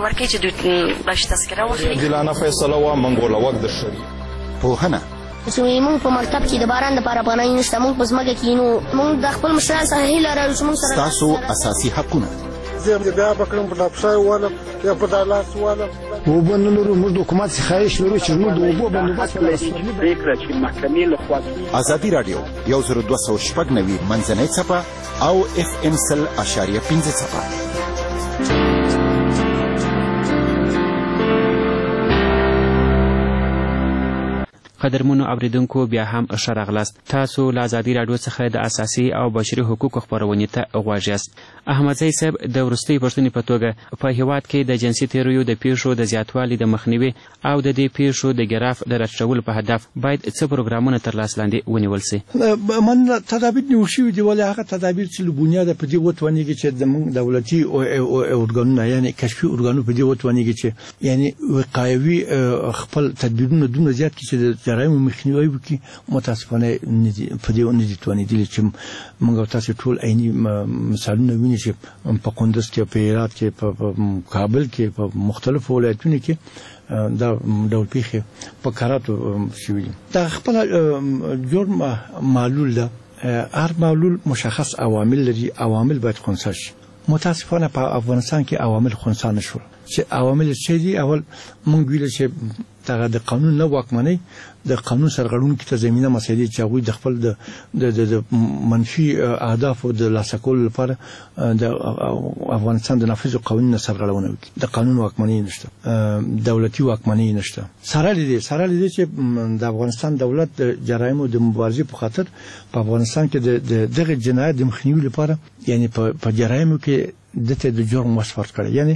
ورکوي چې دوی باشي تذکره واخلي. عادلانه فیصله وه موږ ولوک د شریع پوهنه چې موږ په مکتب کې د باران دپاره پناه نشته، موږ په ځمکه کې نو موږ د خپل مشرانو څخه هیله لرو چې موږ سره ستاسو اساسي حقونه. زه بیا به کړم په لاپشای والم یا په دالاس والم اوبه نه لرو. موږ د حکومت څخه خواهش لرو چې موږ د اوبو بندوبست پرېکړه چې محکمې لخوا ازادي راډیو 1290 منځنۍ څپه او FM 100.5 څپه. قدرمنو اوریدونکو بیا هم ښه راغلاست. تاسو له ازادي راډیو څخه د اساسي او بشري حقوقو خپرونې ته غوږ یاست. احمدزی صاحب د وروستۍ پوښتنې په توګه په هیواد کې د جنسي تیریو د پیښو د زیاتوالي د مخنیوي او د دې پیښو د ګراف د راټولولو په هدف باید څه پروګرامونه تر لاس لاندې ونیول سي؟ من تدابیر نیول شوي دي، ولې هغه تدابیر چې له بنیاده په دې وتوانېږي چې زموږ دولتي ارګانونه یعنې کشفي ارګانونه په دې وتوانېږي چې یعنې وقایوي خپل تدبیرونه دومره زیات کړي چې د جرایمو مخنیوی وکړي. متاسفانه په دې نه دي توانېدلي چې موږ او تاسو ټول عیني مثالونه ویني چې په کندز کې، په هرات کې، په کابل کې، په مختلفو ولایتونو کې دا ډول پیښې په کراتو شوي دي. دا خپل جرم معلول ده. هر معلول مشخص عوامل لري، عوامل باید خنثی شي. متاسفانه په افغانستان کې عوامل خنثی نشول. چې عوامل څه دي؟ اول موږ ویل چې دغه د قانون نه واکمنۍ، د قانون سرغړونکو ته زمینه مسایل چې هغوی د خپل د منفي اهدافو د لاسته کولو لپاره د افغانستان د نافذو قوانینو سرغړونه وکړي. د قانون واکمنۍ نشته، دولتي واکمنۍ نشته. سره لیدي چې د افغانستان دولت د جرایمو د مبارزې په خاطر په افغانستان کې د دغه جنایت د مخنیوي لپاره یعنی په جرایمو کې دته د جرم وصف کړي، یعنی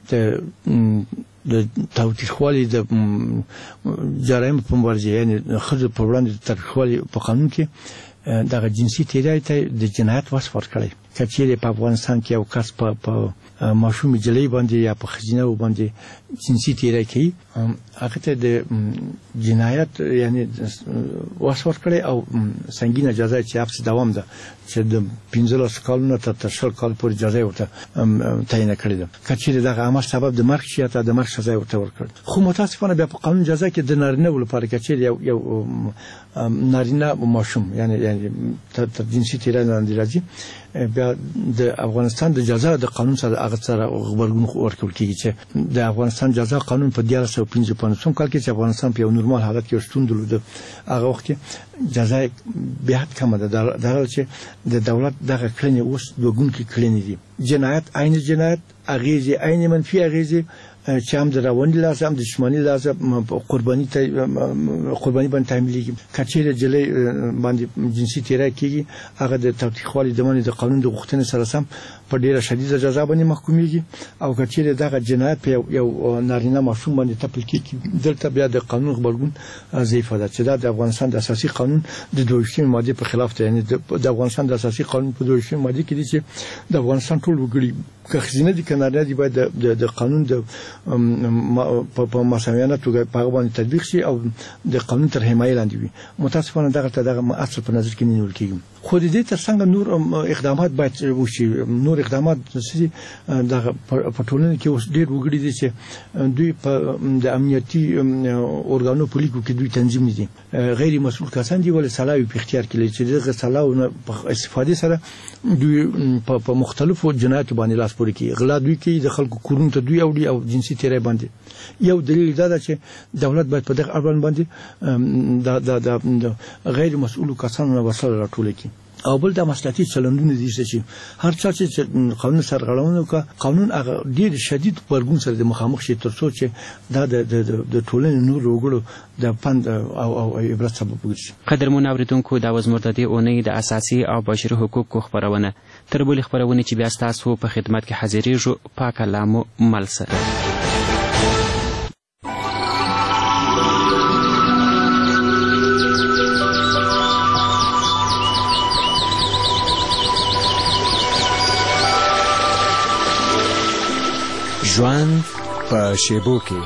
د تاوتریخوالي د جرایمو په مبارزه یعنی ښځو پر وړاندې د تاوتریخوالي په قانون کې دغه جنسي تیری ته د جنایت وصف ورکړی. که چیرې په افغانستان کې یو کس په ماشومې جلۍ باندې یا په ښځینه باندې جنسي تیری کوي، هغه ته د جنایت یعنی وصف ورکړی او سنګینه جزا چې حبس دوام ده چې د 15 کالونو تر 20 کال پورې جزا ورته تعیین کړې ده. که چیرې دغه عمل سبب د مرګ شي یا د مرګ سزا ورته ورکړي. خو متاسفانه بیا په قانون جزا کې د نارینه لپاره که چیرې یو نارینه ماشوم یعنی تر جنسي تیری لاندې راځي، بیا د افغانستان د جزا د قانون سره هغه سره غبرګون ورکول کیږي چې د افغانستان جزا قانون په 1955 کال کې چې افغانستان په یو نورمال حالت کې شتون درلود، هغه وخت کې جزا بیا کمه ده. دا چې د دولت دغه کړنې اوس دوګونکې کړنې دي. جنایت عین جنایت، اغیزې عین منفي اغیزې چې هم د رواني لحاظ هم د جسماني لحاظ قرباني باندې تعمیلېږي. که چیرې جلۍ باندې جنسي تیری کېږي، هغه د تاوتریخوالي د منع د قانون د غوښتنې سره سم په ډیره شدیده جزا باندې محکومیږي. او که چیرې دغه جنایت په یو نارینه ماشوم باندې تپل کېږي، دلته بیا د قانون غبرګون ضعیفه ده چې دا د افغانستان د اساسي قانون د 22 ماده په خلاف ده. یعنی د افغانستان د اساسي قانون په 22 ماده کې دي چې د افغانستان ټول وګړي که ښځینه دي که نارینه دي باید د قانون په مساویانه توګه په هغه باندې تطبیق شي او د قانون تر حمایې لاندې وي. متاسفانه دغه اصل په نظر کې نه نیول کېږي. خو د دې ترڅنګ نور اقدامات باید وشي. نور اقدامات چې دغه په ټولنه کې اوس ډېر وګړي دي چې دوی په د امنیتي ارګانو په لیکو کې دوی تنظیم نه دي، غیر مسؤل کسان دي، ولې سلاوي په اختیار کې لري چې دغه سلاو په استفادې سره دوی په مختلفو جنایاتو باندې لاس پورې کوي. غلا دوی کوي، د خلکو کورونو ته دوی اوړي او جنسي تیری باندې. یو دلیل دا ده چې دولت باید په دغه اړوند باندې د غیر مسؤل کسانو وسله راټوله کړي. او بل د مسلکي چلندونه دي چې هر چا چې قانون سرغړونه وکړي، قانون هغه ډیر شدید غبرګون سره د مخامخ شي تر څو چې دا د ټولنې نور وګړو د پند او عبرت سبب وګرځي. قدرمن اوریدونکو، دا وز مرتدی اونۍ د اساسي او بشري حقوقو خبرونه. تر بلې خبرونه چې بیا ستاسو په خدمت کې حاضرېږو، پاک الله مو مل سره. ژوند په شیبو کې.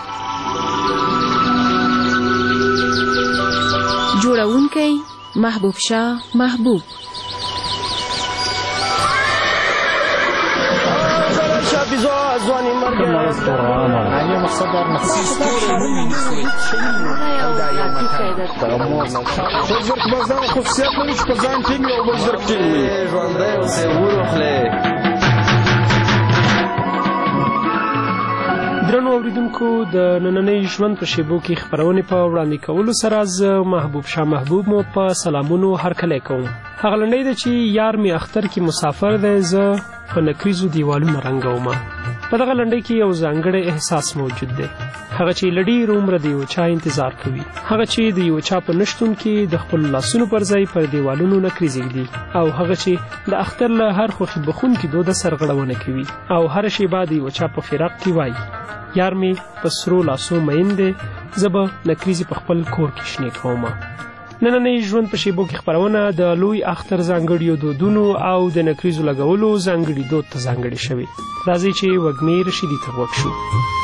جوړونکی محبوب شاه محبوب. ځواني درنو اوریدونکو د نننۍ ژوند په شیبو کې خپرونې په وړاندې کولو سره زه محبوب شاه محبوب مو په سلامونو هرکلی کوم. هغه لنډۍ ده چې یار مې اختر کې مسافر دی، زه په نکریزو دیوالونه رنګومه. په دغه لنډۍ کې یو ځانګړی احساس موجود دی، هغه چې له ډېر عمره د یو چا انتظار کوي، هغه چې د یو چا په نشتون کې د خپلو لاسونو پر ځای پر دیوالونو نکریز ږدي، او هغه چې د اختر له هر خوښي بخونکي دوده سرغړونه کوي او هره شیبه د یو چا په فراق کې وایي یار مې په سرو لاسو مین دی، زه به نکریزې په خپل کور کې شنې کومه. نننۍ ژوند په شیبو کې خپرونه د لوی اختر ځانګړیو دودونو او د نکریزو لګولو ځانګړي دود ته ځانګړې شوې. راځئ چې وږمې رشیدي ته غوږ شو.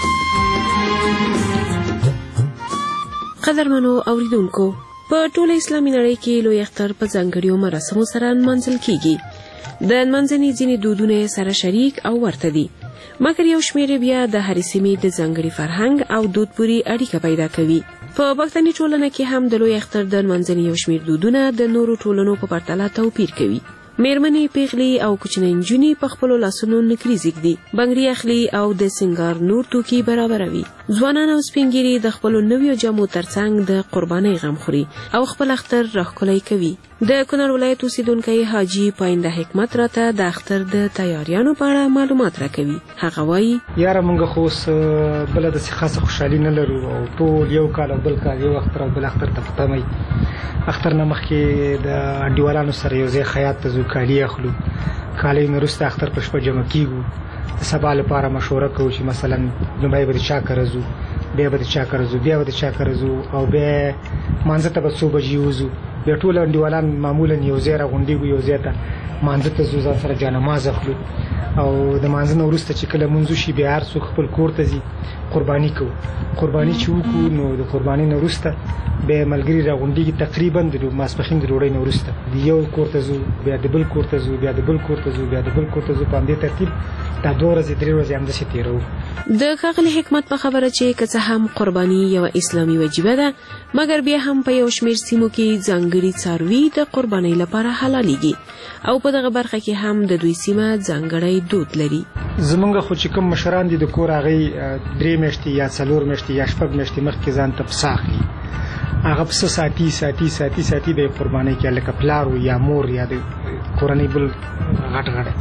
قدرمنو اوریدونکو، په ټوله اسلامي نړۍ کې لوی اختر په ځانګړیو مراسمو سره نمانځل کیږي. د نمانځنې ځینې دودونه سره شریک او ورته دي، مګر یو شمېر بیا د هرې سیمې د ځانګړي فرهنګ او دود پورې اړیکه پیدا کوي. په پښتني ټولنه کې هم د لوی اختر د نمانځنې یو شمېر دودونه د نورو ټولنو په پرتله توپیر کوي. میرمنې، پیغلې او کوچنۍ نجونې په خپلو لاسونو نکریز ږدي، بنګړي اخلي او د سینګار نور توکي برابروي. ځوانان او سپین ږیري د خپلو نویو جامو ترڅنګ د قربانۍ غم خوري او خپل اختر راښکلی کوي. د کونړ ولایت اوسیدونکی حاجي پاینده حکمت راته د اختر د تیاریانو په اړه معلومات راکوي. هغه وایي یاره موږ خو اوس بله داسې خاصه خوشحالي نه لرو او ټول یو کال او بل کال یو اختر او بل اختر ته په تمه. اختر نه مخکې د انډیوالانو سره یو ځای خیاط ته ځو، کالي اخلو، کالۍ نه وروسته اختر په شپه جمع کیږو، د سبا لپاره مشوره کوو چې مثلا لومړی به د چا کره ځو، بیا به د چا کره ځو، بیا به د چا کره ځو او بیا مانځه ته به څو بجې وځو. بیا ټول انډیوالان معمولا یو ځای راغونډېږو، یو ځای ته مانځه ته ځو، ځان سره جانماز اخلو او د مانځه نه وروسته چې کله مونځ وشي بیا هر څوک خپل کور ته ځي، قرباني کوو. قرباني چې وکړو نو د قربانۍ نه وروسته بیا ملګري راغونډېږي، تقریبا د ماسپښین د ډوډۍ نه وروسته د یو کور ته ځو، بیا د بل کور ته ځو، بیا د بل کور ته ځو، بیا د بل کور ته ځو. په همدې ترتیب دا 2 ورځې 3 ورځې همداسې تېروو. د ښاغلي حکمت په خبره چې که څه هم قرباني یوه اسلامي وجیبه ده، مګر بیا هم په یو شمېر سیمو کې ځانګړي څاروي د قربانۍ لپاره حلالېږي او په دغه برخه کې هم د دوی سیمه ځانګړی دود لري. زمونږ خو چې کوم مشران دي د کور هغوی 3 میاشتې یا 4 میاشتې یا 6 میاشتې مخکې ځان ته پسه اخلي، هغه پسه ساتي ساتي ساتي ساتي د قربانۍ کې، لکه پلار یا مور یا د کورنۍ بل غټ غړی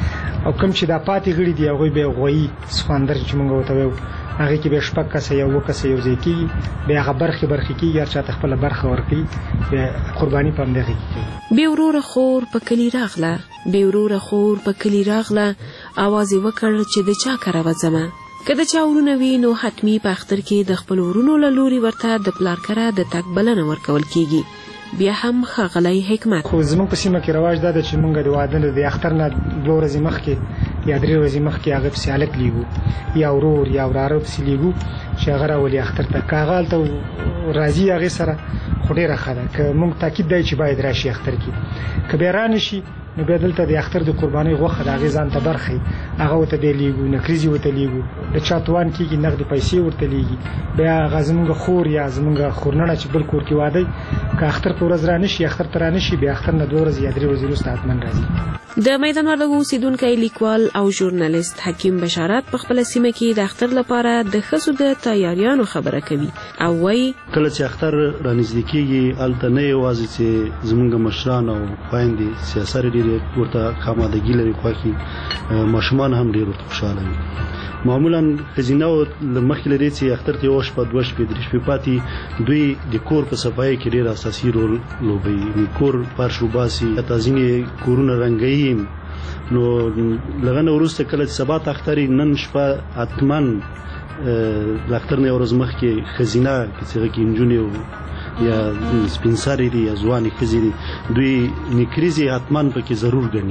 او کوم چې دا پاتې غړي دي هغوی بیا غویي سخواندر چې مونږ ورته وایو، هغې کې بیا 6 کسه یا 7 کسه یو ځای کېږي، بیا هغه برخې کېږي، هر چا ته خپله برخه ورکوي، بیا قرباني په همدغې کې کوي. بې وروره خور په کلي راغله، بې وروره خور په کلي راغله، اواز یې وکړ چې د چا کره وځمه. که د چا ورونه وي نو حتمي په اختر کې د خپلو ورونو له لوري ورته د پلار کره د تګ بلنه ورکول کېږي. بیا هم ښاغلی حکمت خو زموږ په سیمه کې رواج دا ده چې موږ د واده د اختر نه 2 ورځې مخکې یا 3 ورځې مخکې هغه پسې هلک لیږو یا ورور یا وراره پسې لیږو چې هغه راولي اختر ته. که هغه هلته راځي هغې سره خو ډېره ښه ده. که موږ تاکید دی چې باید راشي اختر کې، که بیا را نه شي نو بیا دلته د اختر د قربانۍ غوښه د هغې ځان ته برخی، هغه ورته بیا لیږو، نکریزې ورته لیږو، د چا توان کېږي نغدې پیسې ورته لیږي. بیا هغه زمونږ خور یا زمونږ خورنڼه چې بل کور کې واده که اختر په ورځ را نه شي، اختر ته را نه شي، بیا اختر نه 2 ورځې یا 3 ورځې وروسته حتما راځي. د میدان وردګو اوسیدونکی لیکوال او ژورنالیست حکیم بشارت په خپله سیمه کې د اختر لپاره د ښځو د تیاریانو خبره کوي او وایي کله چې اختر رانږدې کېږي هلته نه یوازې چې زموږ مشران او خویندې سیاسرې ډېرې ورته آمادګي لري، خوښي ماشومان هم ډېر ورته خوشحاله وي. معمولا ښځینه له مخکې لري چې اختر ته 1 شپه 2 شپې 3 شپې پاتې دوی د کور په صفایۍ کې ډېر اساسي رول لوبوي. کور فرش وباسي، حتی ځینې کورونه رنګوي. نو لږ نه وروسته کله چې سبا ته اختر نن شپه حتما د اختر نه 1 ورځ مخکې ښځینه که څه هغه کې نجونې یا سپین سرې دي یا ځوانې ښځې دي دوی نکریزې حتما پکې ضرور ګڼي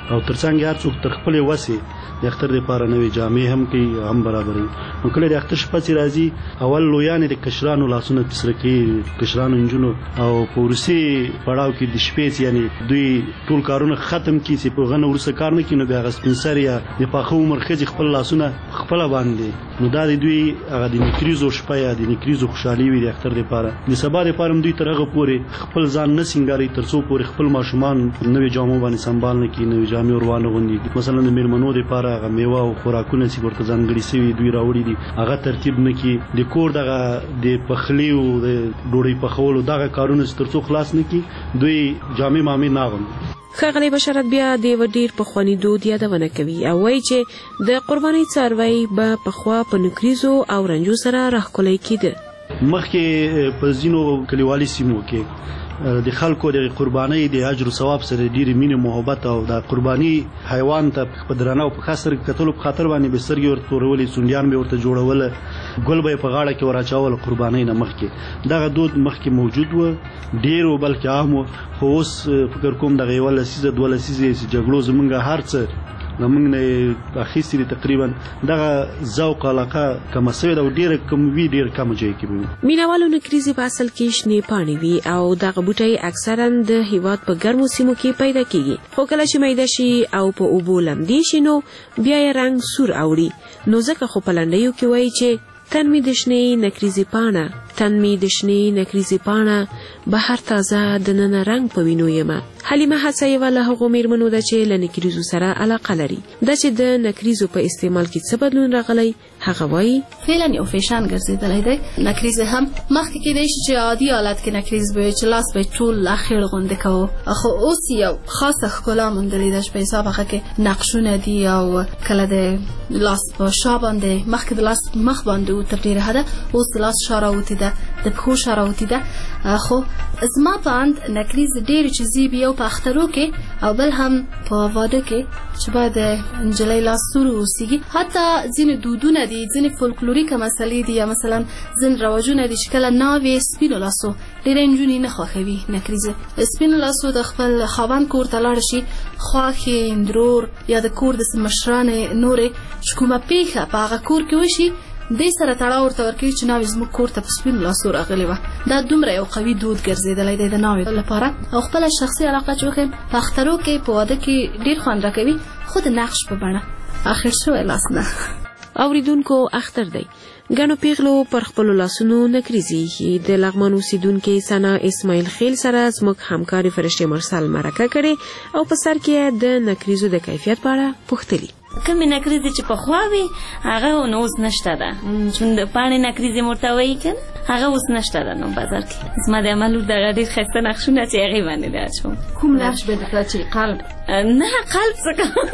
او ترڅنګ هر څوک تر خپل وسه د اختر لپاره نوې جامې هم کوي هم برابرې. نو کله د اختر شپه چې راځي اول لویانې د کشرانو لاسونه تسره کوي، کشرانو نجونو، او په وروستي پړاو کې د شپې یعنی دوی ټول کارونه ختم کړي چې په غنه ورسره کار نه کوي، نو بیا هغه سپین سر یا د پاخه عمر ښځې خپل لاسونه خپله باندې، نو دا د دوی هغه د نکریزو شپه یا د نکریزو خوشحالي وي د اختر لپاره. د سبا لپاره هم دوی تر هغه پورې خپل ځان نه سینګاري تر څو پورې خپل ماشومان نوې جامو باندې سنبال نه کړي، نوې جامې ور وانه غوندي. مثلا د میلمنو لپاره هغه میوه او خوراکونه چې ورته ځانګړي شوي دوی راوړي دي هغه ترتیب نه کړي، د کور دغه د پخلي او د ډوډۍ پخولو دغه کارونه چې تر څو خلاص نه کړي دوی جامې مامې نه اغوندي. ښاغلی بشارت بیا د یوه ډېر پخواني دود یادونه کوي او وایي چې د قربانۍ څاروی به پخوا په نکریزو او رنجو سره راښکلی کېده. مخکې په ځینو کلیوالي سیمو کې د خلکو د قربانۍ د اجر او ثواب سره ډېرې مینې محبت او د قرباني حیوان ته په درنه او په خاص سره کتلو په خاطر باندې به سترګې ورته تورولې، سونډیان به ورته جوړوله، ګل به یې په غاړه کې ور اچول. قربانۍ نه مخکې دغه دود مخکې موجود و، ډېر و بلکې عام و، خو اوس فکر کوم دغه یوه لسیزه دوه لسیزې جګړو زمونږ هر څه زمونږ نه اخیستي دي، تقریبا دغه ذوق علاقه کمه سوې ده او ډېره کم وي، ډېر کم ځای کې وي. مینهوالو نکریزې په اصل کې شنې پاڼې وي او دغه بوټی اکثرا د هیواد په ګرمو سیمو کې پیدا کیږي، خو کله چې میده شي او په اوبو لمدې شي نو بیا یې رنګ سور اوړي. نو ځکه خو په لنډیو کې وایي چې تن می د شنې نکریزې پاڼه، تن می د شنې نکریزې پاڼه، بهر تازه د ننه رنګ په وینو یمه. حلیمه حسه یوه له هغو میرمنو ده چې له نکریزو سره علاقه لري. دا چې د نکریزو په استعمال کې څه بدلون راغلی هغه وایي فعلا یو فیشن ګرځېدلی دی. نکریز هم مخکې کېدی شي چې عادي حالت کې نکریز به چې لاس به ټول اخیر غونډې کوو، خو اوس یو خاصه ښکلا موندلې ده چې په حساب هغه کې نقشونه دي او کله د لاس په شا باندې مخکې د لاس مخ باندې و تر ډېره حده اوس د لاس شا راوتې ده، د پښو شا راوتې ده. خو زما په اند نکریز ډېرې چیزې بیا په اخترو کې او بل هم په واده کې چې باید نجلۍ لاس سور اوسیږي. حتی ځینې دودونه دي، ځینې فولکلوریکه مسلې دي یا مثلا ځینې رواجونه دي چې کله ناوې سپینو لاسو ډېرې نجونې نه خوښوي نکریزه. سپینو لاسو د خپل خاوند کور ته لاړ شي، خواښې اندرور یا د کور د مشرانې نورې چې کومه پیښه په هغه کور کې وشي دې سره تړاو ورته ورکوي چې ناوې زموږ کور ته په سپینو لاسو راغلې وه. دا دومره یو قوي دود ګرځېدلی دی د ناوې لپاره. او خپله شخصي علاقه چې وښیم په اخترو کې په واده کې ډېر خوند راکوي، خو د نقش په بڼه اخر شوی لاس نه. اوریدونکو اختر دی، ګڼو پیغلو پر خپلو لاسونو نکریزې ایښي. د لغمان اوسیدونکې ثنا اسماعیل خیل سره زموږ همکارې فرشتې مرسل مرکه کړې او په سر کې د نکریزو د کیفیت په اړه پوښتلي. کمې نکریزې چې پخوا وي هغه نو اوس نشته ده، چون د پاڼې نکریزې ورته وایي که نه هغه اوس نشته ده نو بازار کې. زما د عمل دغه ډېر ښایسته نقشونه چې هغې باندې دی اچوم. کوم نقش به درته چې قلب؟ نه قلب څه کوم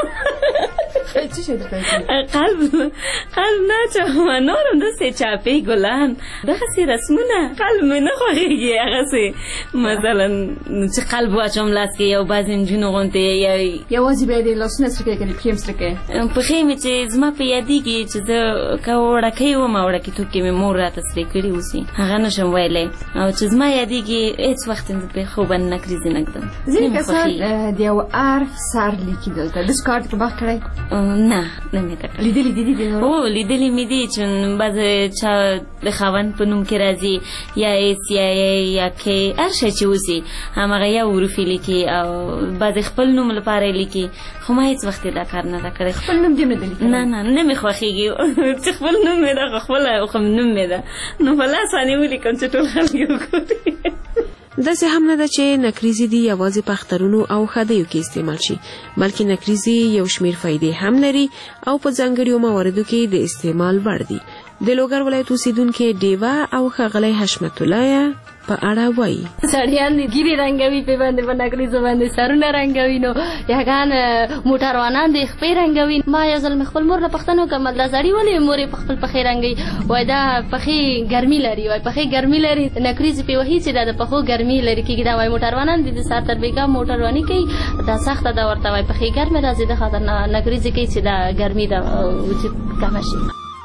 څه شی درته قلب نه اچوم، نور هم داسې چاپې ګلان دغسې رسمونه قلب مې نه خوښېږي. هغسې مثلا چې قلب واچوم لاس کې یو بعضې نجونو غوندې یوازې به یې د لاسونه سره کوې که د پښې هم سره کوې؟ پښې مې چې زما په یادېږي چې زه که وړکۍ وم او وړکېتوب کې مې مور راته سرې کړي اوسي هغه نشم ویلی، او چې زما یادېږي هېڅ وخت یې زه پښو باندې نکریزې نه ږدم. ځینې کسان د یو حرف سر لیکي دلته داسې کار دې په وخت کړی؟ نه نه مې ده کړی. لیدلي دي دي؟ هو لیدلي مې دي چې بعضې چا د خاوند په نوم کې راځي یا ایس یا یا کې هر شی چې اوسي هماغه یا حروفې لیکي او بعضې خپل نوم لپاره یې لیکي، خو ما هېڅ وخت یې دا کار نه ده کړی. خپل نوم دې نه ده لیکلی؟ نه نه نه مې خوښېږي چې خپل نوم مې ده، خو خپله خو نوم مې ده نو په لاس باندې ولیکم چې ټول خلک یې وګوري. داسې هم نه ده چې نکریزې دې یوازې په اخترونو او ښادیو کې استعمال شي، بلکې نکریزې یو شمېر فایدې هم لري او په ځانګړیو مواردو کې د استعمال وړ دي. د لوګر ولایت اوسیدونکې ډیوه او ښاغلی حشمت الله په اړه وایي. سړیان ګیرې رنګوي په باندې په نکریزو باندې سرونه رنګوي، نو یګان موټروانان د خپې رنګوي. ما یو ځل مې خپل مور نه پوښتنه وکړه مطلب زړي ولې مور یې په خپل پښې رنګوي؟ وایي دا پښې ګرمي لري، وایي پښې ګرمي لري، نکریزې پې وهي چې دا د پښو ګرمي لري کېږي. دا وایي موټروانان دي د سار تر بېګا موټرواني کوي، دا سخته ده ورته وایي پښې ګرمې راځي د خاطر نکریزې کوي چې دا ګرمي ده چې کمه شي.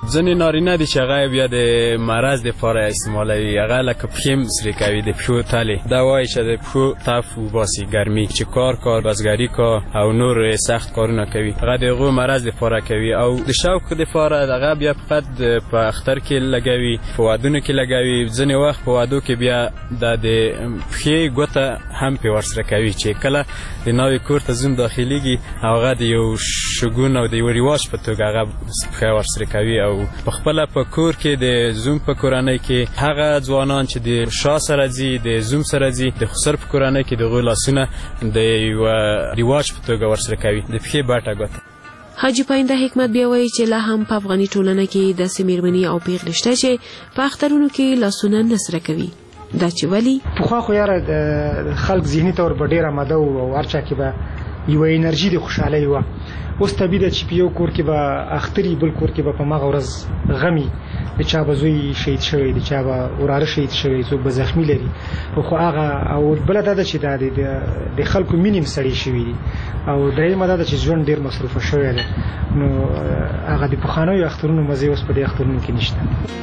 ځینې نارینه دي چې هغه بیا د مرض دپاره استعمالوي، هغه لکه پښې سرې کوي، د پښو تلې، دا وایي چې د پښو تف وباسي ګرمي، چې کار بزګري کار او نور سخت کارونه کوي، هغه د هغو مرض دپاره کوي. او د شوق دپاره هغه بیا فقط په اختر کې لګوي، په وادونو کې لګوي. ځینې وخت په وادو کې بیا د پښې ګوته هم پې ورسره کوي، چې کله د ناوې کور ته زوم داخلیږي هغه د یو شګون او د یو رواج په توګه هغه پښه ورسره کوي. او په خپله په کور کې د زوم په کورنۍ کې هغه ځوانان چې د شا سره ځي، د زوم سره ځي، د خسر په کورنۍ کې د هغوی لاسونه د یو رواج په توګه ورسره کوي، د پښې بټه ګوته. حاجي پاینده حکمت بیا وایي چې لا هم په افغاني ټولنه کې داسې مېرمنې او پیغلې شته چې په اخترونو کې لاسونه نه سره کوي. دا چې ولې؟ پخوا خو یاره خلک ذهني طور به ډېر آماده وو او هر چا کې به یوه انرژي د خوشحالۍ وه. اوس طبیعي ده چې په یو کور کې به اختري، بل کور کې به په هماغه ورځ غمي، د چا به زوی شهید شوی، د چا به وراره شهید شوی، څوک به زخمي لري. خو هغه او بله دا ده چې د خلکو مینې هم سړې شوي دي، او درېیمه دا ده چې ژوند ډېر مصروفه شوی دی، نو هغه د پخوانیو اخترونو مزې اوس په دې اخترونو کې نشته.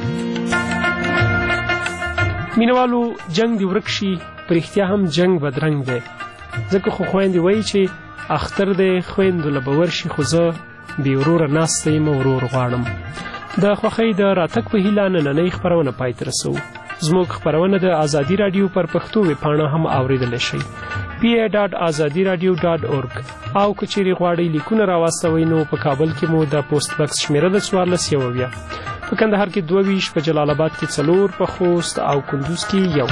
مینوالو، جنگ دی ورک شي، په رښتیا هم جنگ بدرنګ دی، ځکه خو خویندې وایي چې اختر دی خویندو له به ورشي، خو زه بې وروره ناسته یم ورور غواړم. د خوښۍ د راتګ په هیله نننۍ خپرونه پای ته رسوو. زموږ خپرونه د ازادي راډیو پر پښتو ویبپاڼه هم اوریدلی شئ، pa.azadiradio.org. او که چیرې غواړئ لیکونه راواستوئ نو په کابل کې مو د پوسټ بکس شمیره د 1470، په کندهار کې 22، په جلال آباد کې 4، په خوست او کندوز کې 1.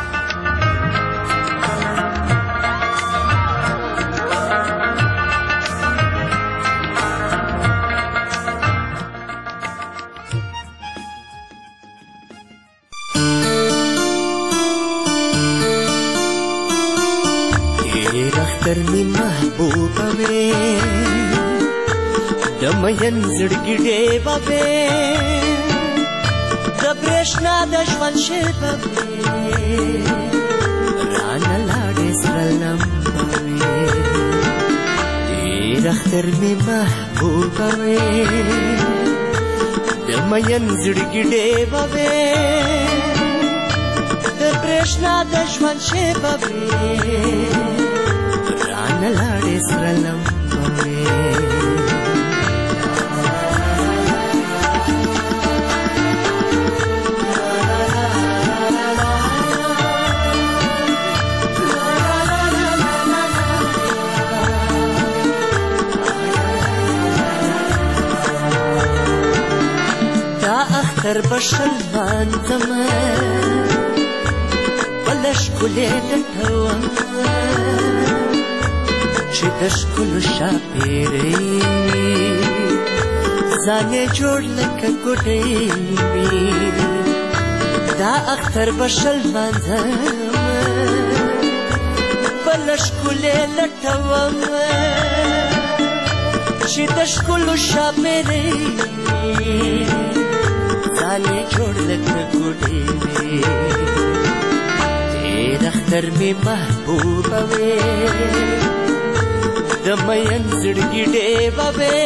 اختر می محبوبه وې د مین زړګي ډېوه وې د برېښنا د ژوند شېبه وې رانه لاړې سره لمبه وې ډېر اختر می محبوبه وې د مین زړګي ډېوه وې د برېښنا د ژوند شېبه وې نلاړې سره لمبه وې دا اختر بشل مانځمه بله ښکلې لټوم چې د ښکلو شاپېرۍ وي ځان یې جوړ لکه ګوډۍ وي دا اختر به شل لمانځم بله ښکلې لټوم چې د ښکلو شاپېرۍ وي ځان یې جوړ لکه ګوډۍ وي ډېر اختر مې محبوبه وې د مین زړګي ډېوه وې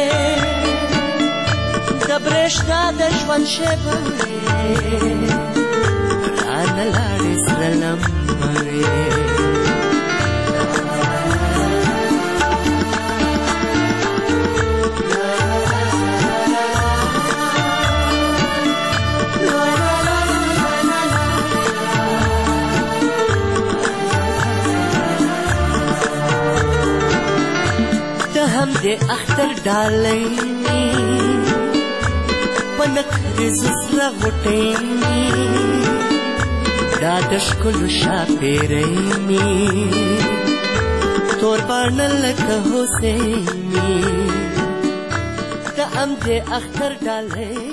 د برېښنا د ژوند شېبه وې رانه لاړې سره لمبه وې هم د اختر ډالۍ په نکریزو سره غوټۍ دا د ښکلو شاپېرۍ مې تور باڼه لکه حسین د هم د اختر ډالۍ